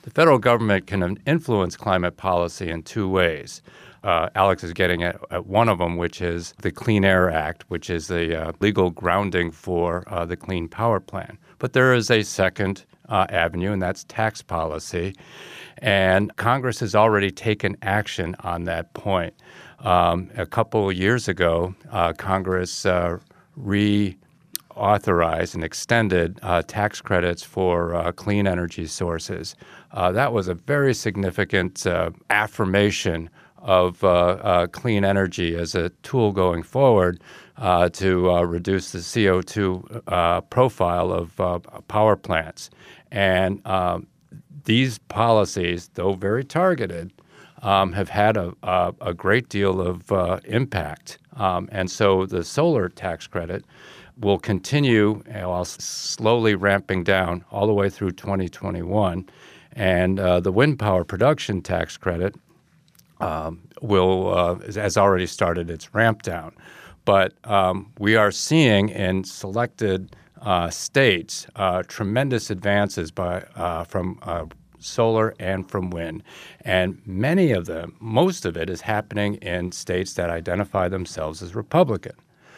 the federal government can influence climate policy in two ways. Alex is getting at one of them, which is the Clean Air Act, which is the legal grounding for the Clean Power Plan. But there is a second avenue, and that's tax policy. And Congress has already taken action on that point. A couple of years ago, Congress reauthorized and extended tax credits for clean energy sources. That was a very significant affirmation of clean energy as a tool going forward to reduce the CO2 profile of power plants. And these policies, though very targeted, have had a great deal of impact. And so the solar tax credit will continue while slowly ramping down all the way through 2021. And the wind power production tax credit has already started its ramp down. But we are seeing in selected states tremendous advances from solar and from wind. And most of it is happening in states that identify themselves as Republican.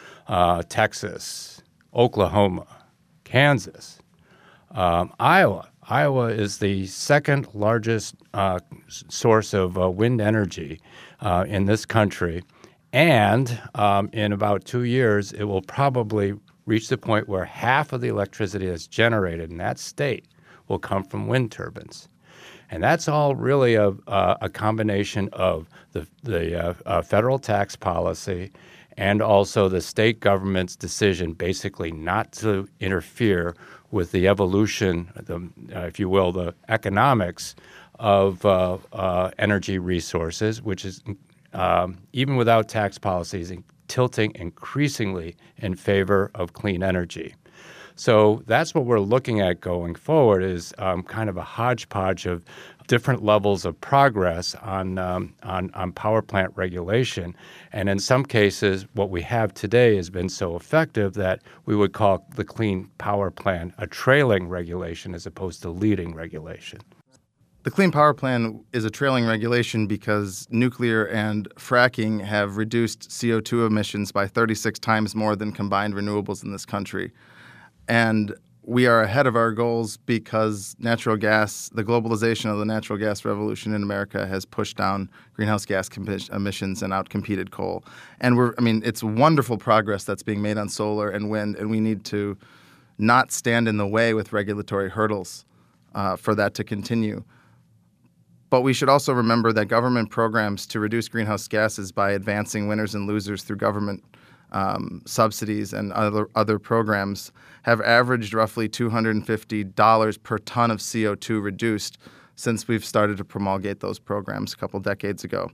Texas, Oklahoma, Kansas, Iowa. Iowa is the second largest source of wind energy in this country. And in about 2 years, it will probably reach the point where half of the electricity that's generated in that state will come from wind turbines. And that's all really a combination of the federal tax policy and also the state government's decision basically not to interfere with the evolution, if you will, the economics of energy resources, which is, even without tax policies, tilting increasingly in favor of clean energy. So that's what we're looking at going forward is kind of a hodgepodge of different levels of progress on power plant regulation. And in some cases, what we have today has been so effective that we would call the Clean Power Plan a trailing regulation as opposed to leading regulation. The Clean Power Plan is a trailing regulation because nuclear and fracking have reduced CO2 emissions by 36 times more than combined renewables in this country. And we are ahead of our goals because natural gas, the globalization of the natural gas revolution in America has pushed down greenhouse gas emissions and outcompeted coal. And it's wonderful progress that's being made on solar and wind, and we need to not stand in the way with regulatory hurdles for that to continue. But we should also remember that government programs to reduce greenhouse gases by advancing winners and losers through government subsidies and other programs have averaged roughly $250 per ton of CO2 reduced since we've started to promulgate those programs a couple decades ago.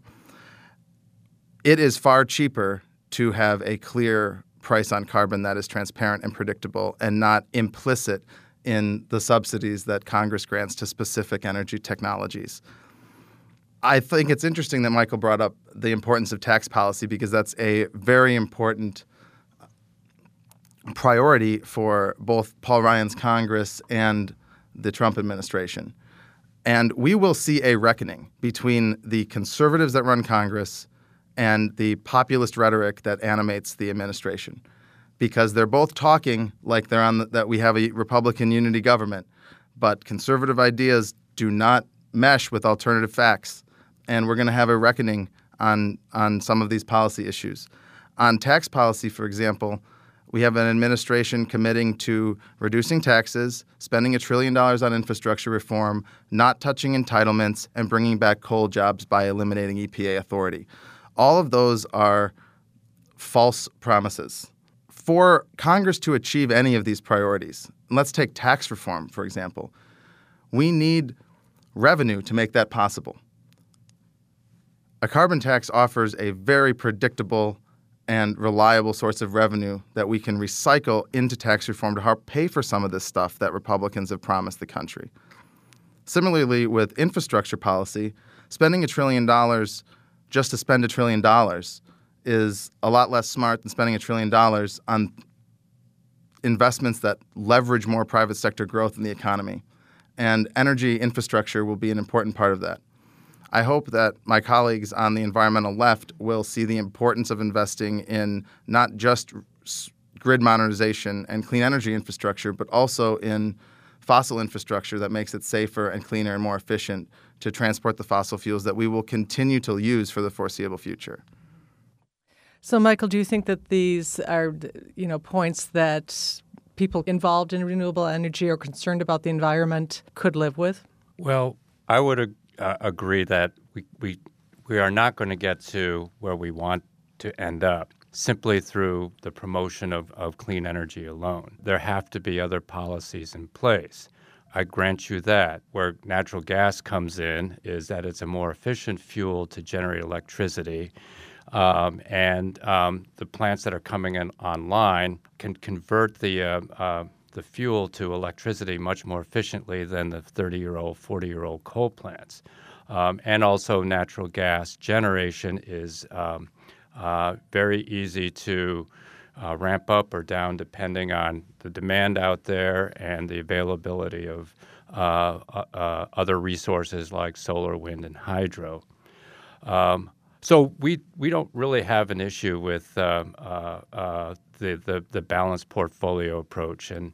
It is far cheaper to have a clear price on carbon that is transparent and predictable and not implicit in the subsidies that Congress grants to specific energy technologies. I think it's interesting that Michael brought up the importance of tax policy because that's a very important priority for both Paul Ryan's Congress and the Trump administration. And we will see a reckoning between the conservatives that run Congress and the populist rhetoric that animates the administration because they're both talking like they're that we have a Republican unity government, but conservative ideas do not mesh with alternative facts. And we're going to have a reckoning on some of these policy issues. On tax policy, for example, we have an administration committing to reducing taxes, spending $1 trillion on infrastructure reform, not touching entitlements, and bringing back coal jobs by eliminating EPA authority. All of those are false promises. For Congress to achieve any of these priorities, and let's take tax reform, for example, we need revenue to make that possible. A carbon tax offers a very predictable and reliable source of revenue that we can recycle into tax reform to help pay for some of this stuff that Republicans have promised the country. Similarly, with infrastructure policy, spending $1 trillion just to spend $1 trillion is a lot less smart than spending $1 trillion on investments that leverage more private sector growth in the economy. and energy infrastructure will be an important part of that. I hope that my colleagues on the environmental left will see the importance of investing in not just grid modernization and clean energy infrastructure, but also in fossil infrastructure that makes it safer and cleaner and more efficient to transport the fossil fuels that we will continue to use for the foreseeable future. So, Michael, do you think that these are, points that people involved in renewable energy or concerned about the environment could live with? Well, I would agree that we are not going to get to where we want to end up simply through the promotion of clean energy alone. There have to be other policies in place. I grant you that. Where natural gas comes in is that it's a more efficient fuel to generate electricity, and the plants that are coming in online can convert the fuel to electricity much more efficiently than the 30-year-old, 40-year-old coal plants. And also natural gas generation is very easy to ramp up or down depending on the demand out there and the availability of other resources like solar, wind, and hydro. So we don't really have an issue with the balanced portfolio approach, and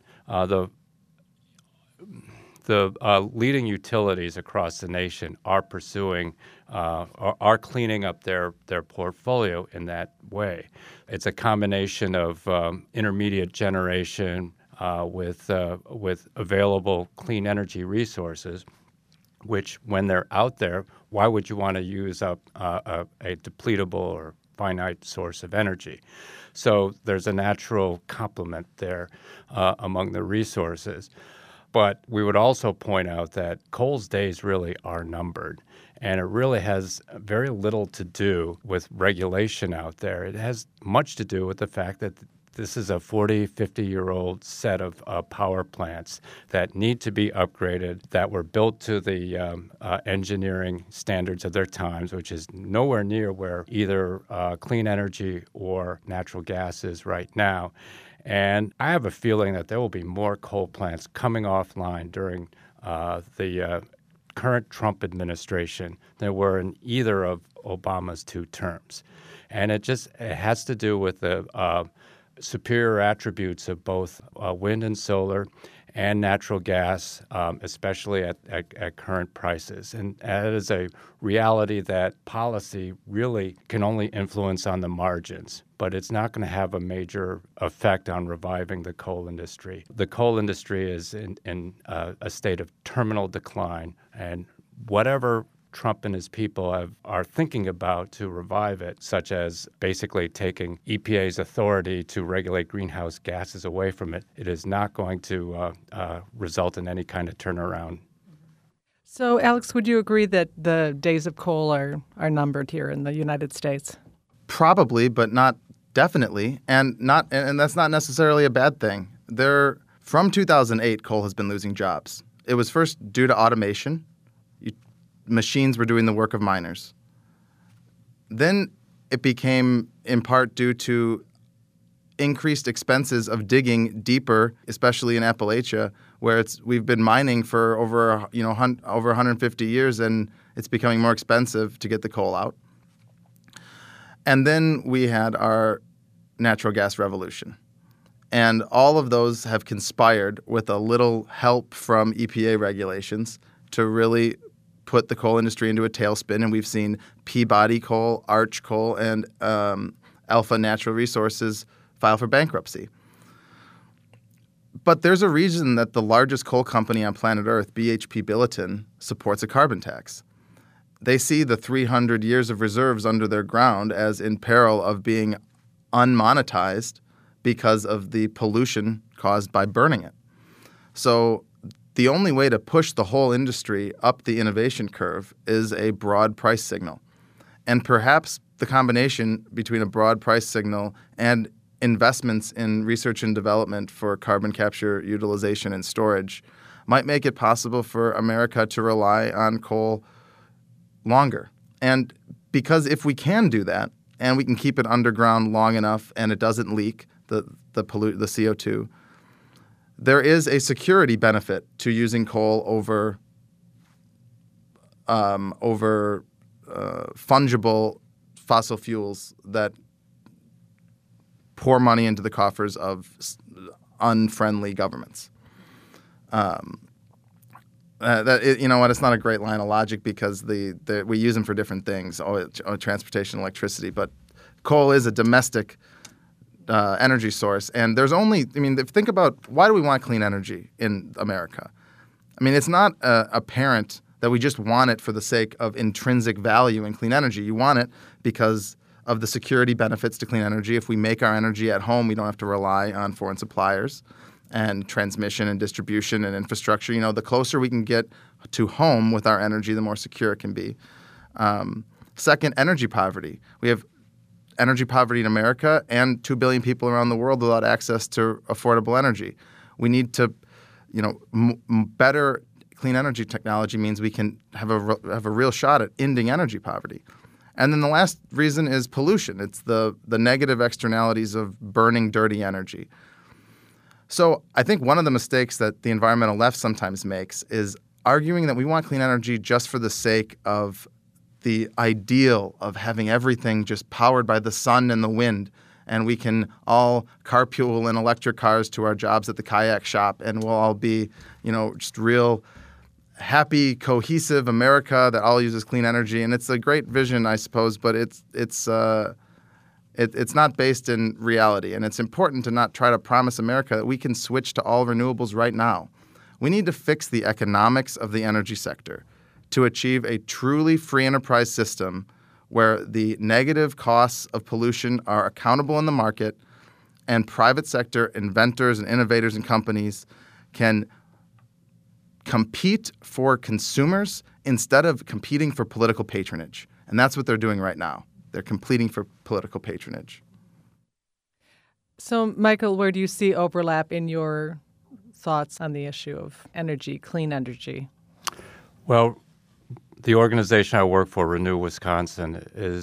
the leading utilities across the nation are pursuing, are cleaning up their portfolio in that way. It's a combination of intermediate generation with available clean energy resources, which when they're out there, why would you want to use up a depletable or finite source of energy? So there's a natural complement there among the resources. But we would also point out that coal's days really are numbered, and it really has very little to do with regulation out there. It has much to do with the fact that this is a 40, 50-year-old set of power plants that need to be upgraded, that were built to the engineering standards of their times, which is nowhere near where either clean energy or natural gas is right now. And I have a feeling that there will be more coal plants coming offline during the current Trump administration than were in either of Obama's two terms. And it has to do with the superior attributes of both wind and solar and natural gas, especially at current prices. And that is a reality that policy really can only influence on the margins, but it's not going to have a major effect on reviving the coal industry. The coal industry is in a state of terminal decline, and whatever Trump and his people are thinking about to revive it, such as basically taking EPA's authority to regulate greenhouse gases away from it, it is not going to result in any kind of turnaround. So, Alex, would you agree that the days of coal are numbered here in the United States? Probably, but not definitely, and that's not necessarily a bad thing. From 2008, coal has been losing jobs. It was first due to automation. Machines were doing the work of miners. Then it became in part due to increased expenses of digging deeper, especially in Appalachia, where we've been mining for over 150 years, and it's becoming more expensive to get the coal out. And then we had our natural gas revolution. And all of those have conspired with a little help from EPA regulations to really put the coal industry into a tailspin, and we've seen Peabody Coal, Arch Coal, and Alpha Natural Resources file for bankruptcy. But there's a reason that the largest coal company on planet Earth, BHP Billiton, supports a carbon tax. They see the 300 years of reserves under their ground as in peril of being unmonetized because of the pollution caused by burning it. So the only way to push the whole industry up the innovation curve is a broad price signal. And perhaps the combination between a broad price signal and investments in research and development for carbon capture, utilization, and storage might make it possible for America to rely on coal longer. And because if we can do that, and we can keep it underground long enough and it doesn't leak the CO2, there is a security benefit to using coal over fungible fossil fuels that pour money into the coffers of unfriendly governments. It's not a great line of logic because we use them for different things, transportation, electricity. But coal is a domestic energy source, and think about why do we want clean energy in America? I mean, it's not apparent that we just want it for the sake of intrinsic value in clean energy. You want it because of the security benefits to clean energy. If we make our energy at home, we don't have to rely on foreign suppliers and transmission and distribution and infrastructure. The closer we can get to home with our energy, the more secure it can be. Second, energy poverty. We have energy poverty in America and 2 billion people around the world without access to affordable energy. We need to, better clean energy technology means we can have a real shot at ending energy poverty. And then the last reason is pollution. It's the negative externalities of burning dirty energy. So I think one of the mistakes that the environmental left sometimes makes is arguing that we want clean energy just for the sake of the ideal of having everything just powered by the sun and the wind, and we can all carpool in electric cars to our jobs at the kayak shop, and we'll all be, just real happy, cohesive America that all uses clean energy. And it's a great vision, I suppose, but it's not based in reality. And it's important to not try to promise America that we can switch to all renewables right now. We need to fix the economics of the energy sector to achieve a truly free enterprise system where the negative costs of pollution are accountable in the market and private sector inventors and innovators and companies can compete for consumers instead of competing for political patronage. And that's what they're doing right now. They're competing for political patronage. So, Michael, where do you see overlap in your thoughts on the issue of energy, clean energy? Well, the organization I work for, Renew Wisconsin,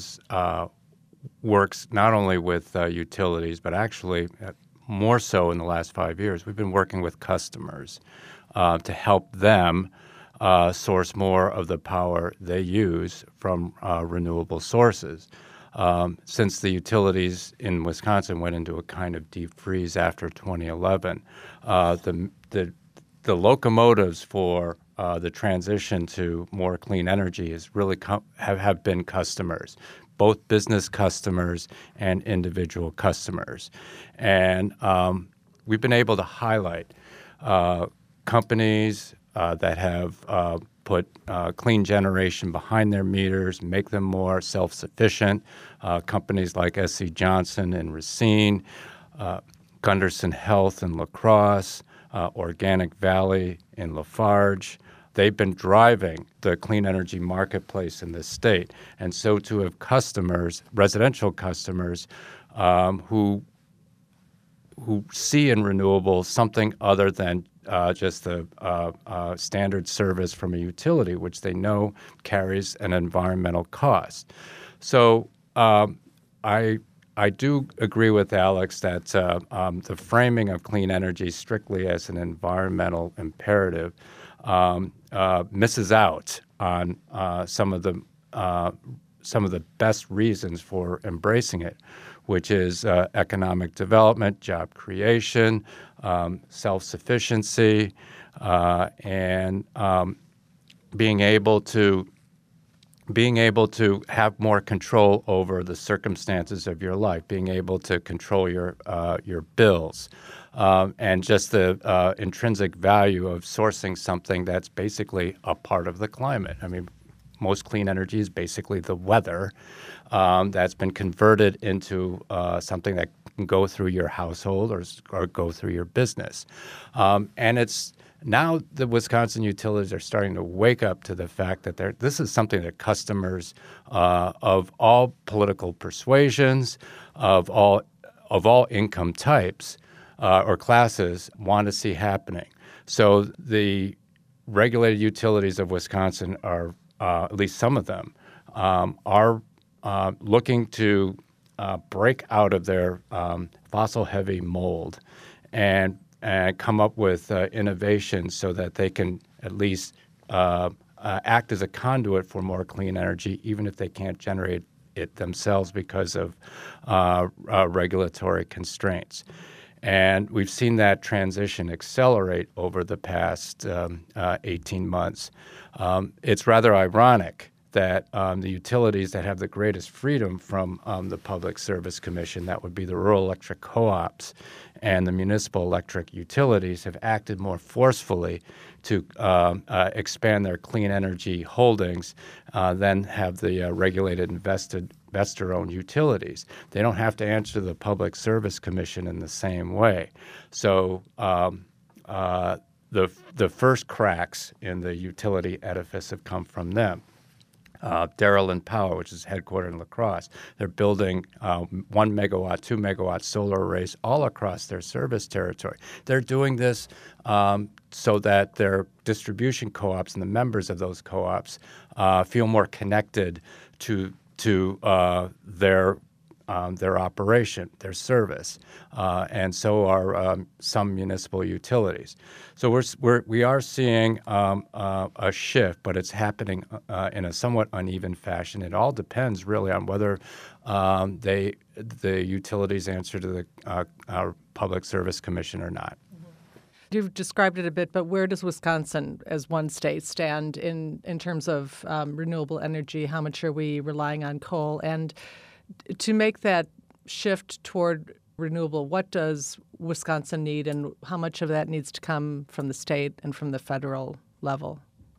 works not only with utilities, but actually more so in the last 5 years. We've been working with customers to help them source more of the power they use from renewable sources. Since the utilities in Wisconsin went into a kind of deep freeze after 2011, the locomotives for the transition to more clean energy is really have been customers, both business customers and individual customers. And we've been able to highlight companies that have put clean generation behind their meters, make them more self-sufficient. Companies like SC Johnson in Racine, Gunderson Health in La Crosse, Organic Valley in Lafarge. They've been driving the clean energy marketplace in this state. And so to have customers, residential customers, who see in renewables something other than just the standard service from a utility, which they know carries an environmental cost. So I do agree with Alex that the framing of clean energy strictly as an environmental imperative misses out on some of the best reasons for embracing it, which is economic development, job creation, self-sufficiency, and being able to have more control over the circumstances of your life, being able to control your bills, and just the intrinsic value of sourcing something that's basically a part of the climate. I mean, most clean energy is basically the weather that's been converted into something that can go through your household or go through your business. And it's now the Wisconsin utilities are starting to wake up to the fact that this is something that customers of all political persuasions, of all income types or classes want to see happening. So the regulated utilities of Wisconsin are, at least some of them, are looking to break out of their fossil-heavy mold and and come up with innovations so that they can at least act as a conduit for more clean energy, even if they can't generate it themselves because of regulatory constraints. And we've seen that transition accelerate over the past 18 months. It's rather ironic that the utilities that have the greatest freedom from the Public Service Commission, that would be the rural electric co-ops and the municipal electric utilities, have acted more forcefully to expand their clean energy holdings than have the regulated investor-owned utilities. They don't have to answer the Public Service Commission in the same way. So the first cracks in the utility edifice have come from them. Dairyland Power, which is headquartered in La Crosse, they're building 1 megawatt, 2 megawatt solar arrays all across their service territory. They're doing this so that their distribution co-ops and the members of those co-ops feel more connected to their operation, their service, and so are some municipal utilities. So we are seeing a shift, but it's happening in a somewhat uneven fashion. It all depends really on whether the utilities answer to our Public Service Commission or not. You've described it a bit, but where does Wisconsin, as one state, stand in terms of renewable energy? How much are we relying on coal? And to make that shift toward renewable, what does Wisconsin need, and how much of that needs to come from the state and from the federal level?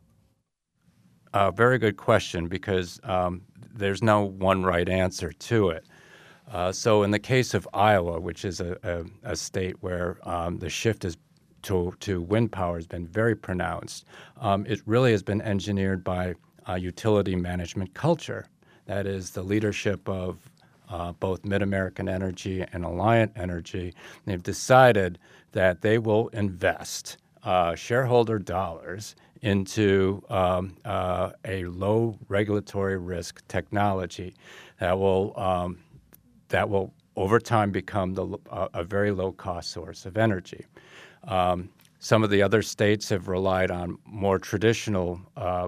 Very good question, because there's no one right answer to it. So in the case of Iowa, which is a state where the shift is to wind power has been very pronounced, it really has been engineered by utility management culture. That is the leadership of both Mid-American Energy and Alliant Energy. They've decided that they will invest shareholder dollars into a low regulatory risk technology that will over time become a very low-cost source of energy. Some of the other states have relied on more traditional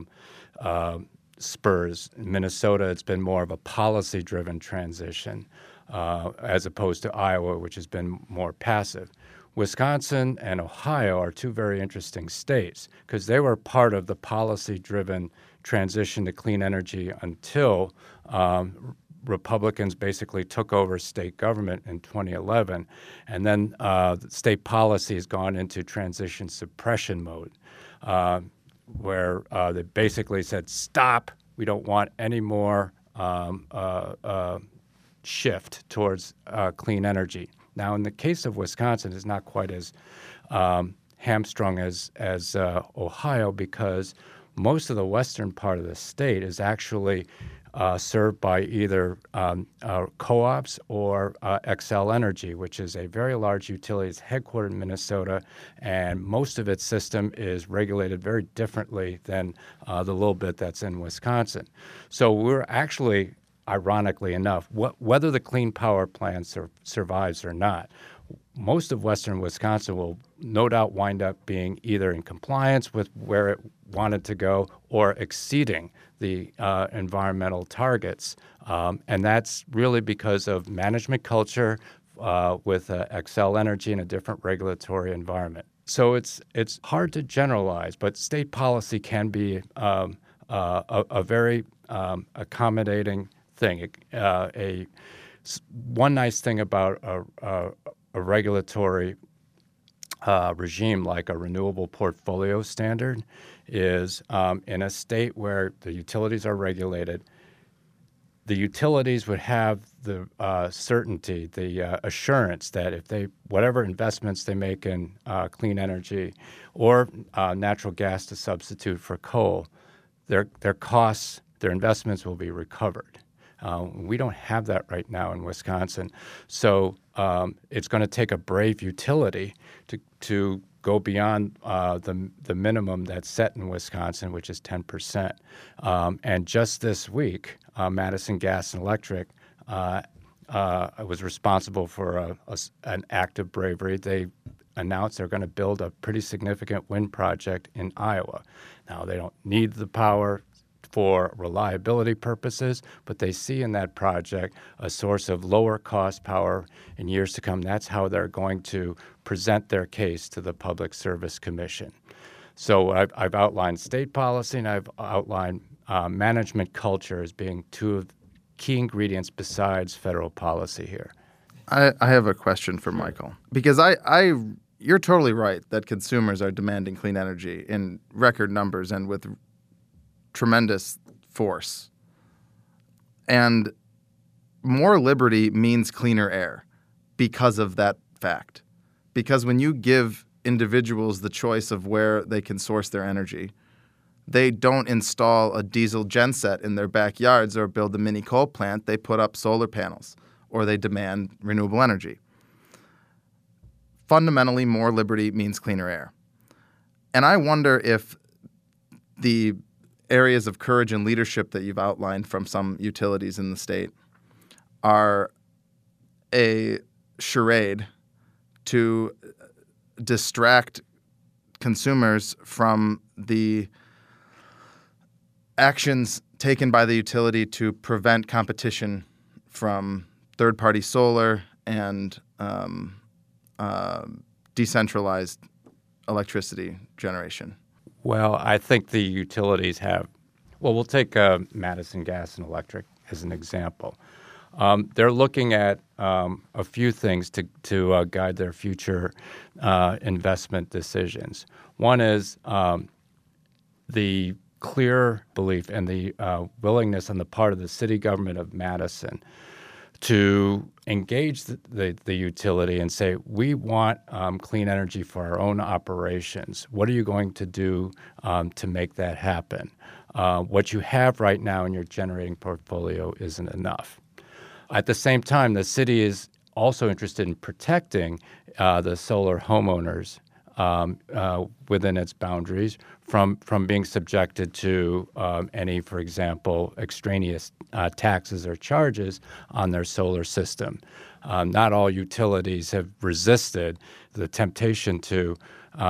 spurs. In Minnesota, it's been more of a policy-driven transition as opposed to Iowa, which has been more passive. Wisconsin and Ohio are two very interesting states because they were part of the policy-driven transition to clean energy until Republicans basically took over state government in 2011, and then state policy has gone into transition suppression mode, where they basically said, stop, we don't want any more shift towards clean energy. Now, in the case of Wisconsin, it's not quite as hamstrung as Ohio, because most of the western part of the state is actually served by either co-ops or Xcel Energy, which is a very large utility. It's headquartered in Minnesota, and most of its system is regulated very differently than the little bit that's in Wisconsin. So we're actually, ironically enough, whether the Clean Power Plan survives or not, most of western Wisconsin will no doubt wind up being either in compliance with where it wanted to go or exceeding the environmental targets. And that's really because of management culture with Xcel Energy in a different regulatory environment. So it's hard to generalize, but state policy can be a very accommodating thing. One nice thing about a regulatory regime like a renewable portfolio standard is in a state where the utilities are regulated, the utilities would have the certainty, the assurance that if whatever investments they make in clean energy or natural gas to substitute for coal, their costs, their investments will be recovered. We don't have that right now in Wisconsin. So it's going to take a brave utility to go beyond the minimum that's set in Wisconsin, which is 10%. And just this week, Madison Gas and Electric was responsible for an act of bravery. They announced they're going to build a pretty significant wind project in Iowa. Now, they don't need the power for reliability purposes, but they see in that project a source of lower cost power in years to come. That's how they're going to present their case to the Public Service Commission. So I've outlined state policy, and I've outlined management culture as being two of the key ingredients besides federal policy here. I have a question for Michael, because you're totally right that consumers are demanding clean energy in record numbers and with tremendous force. And more liberty means cleaner air because of that fact. Because when you give individuals the choice of where they can source their energy, they don't install a diesel genset in their backyards or build a mini coal plant. They put up solar panels or they demand renewable energy. Fundamentally, more liberty means cleaner air. And I wonder if the areas of courage and leadership that you've outlined from some utilities in the state are a charade to distract consumers from the actions taken by the utility to prevent competition from third-party solar and decentralized electricity generation. Well, I think the utilities have, we'll take Madison Gas and Electric as an example. They're looking at a few things to guide their future investment decisions. One is the clear belief and the willingness on the part of the city government of Madison to engage the utility and say, we want clean energy for our own operations. What are you going to do to make that happen? What you have right now in your generating portfolio isn't enough. At the same time, the city is also interested in protecting the solar homeowners within its boundaries from being subjected to any, for example, extraneous taxes or charges on their solar system. Not all utilities have resisted the temptation to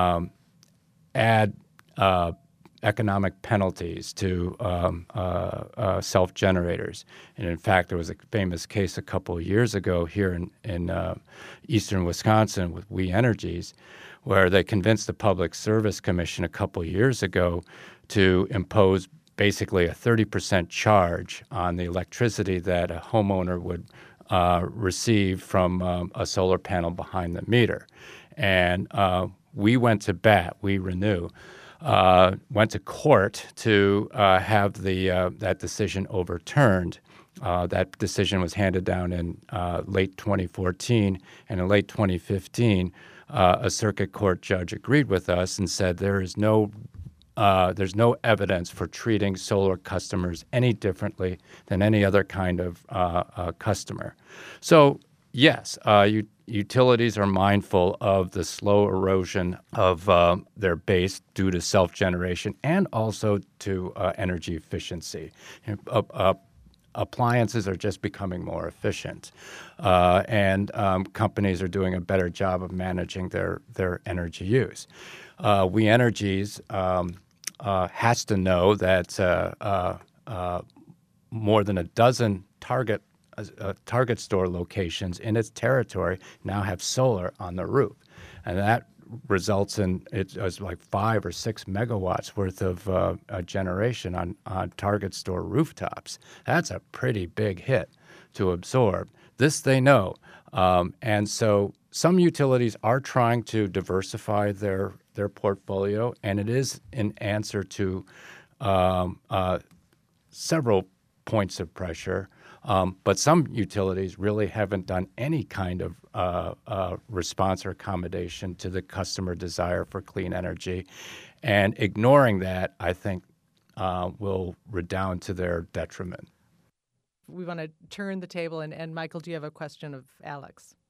add economic penalties to self-generators. And in fact, there was a famous case a couple of years ago here in eastern Wisconsin with We Energies, where they convinced the Public Service Commission a couple of years ago to impose basically a 30% charge on the electricity that a homeowner would receive from a solar panel behind the meter. And we went to bat, we Renew, went to court to have that decision overturned. That decision was handed down in late 2014, and in late 2015, a circuit court judge agreed with us and said there's no evidence for treating solar customers any differently than any other kind of customer. So yes, utilities are mindful of the slow erosion of their base due to self-generation and also to energy efficiency. Appliances are just becoming more efficient, and companies are doing a better job of managing their energy use. We Energies has to know that more than a dozen Target store locations in its territory now have solar on the roof, and that results in it was like 5 or 6 megawatts worth of generation on Target store rooftops. That's a pretty big hit to absorb. This they know, and so some utilities are trying to diversify their portfolio, and it is an answer to several points of pressure. But some utilities really haven't done any kind of response or accommodation to the customer desire for clean energy. And ignoring that, I think, will redound to their detriment. We want to turn the table. And Michael, do you have a question of Alex?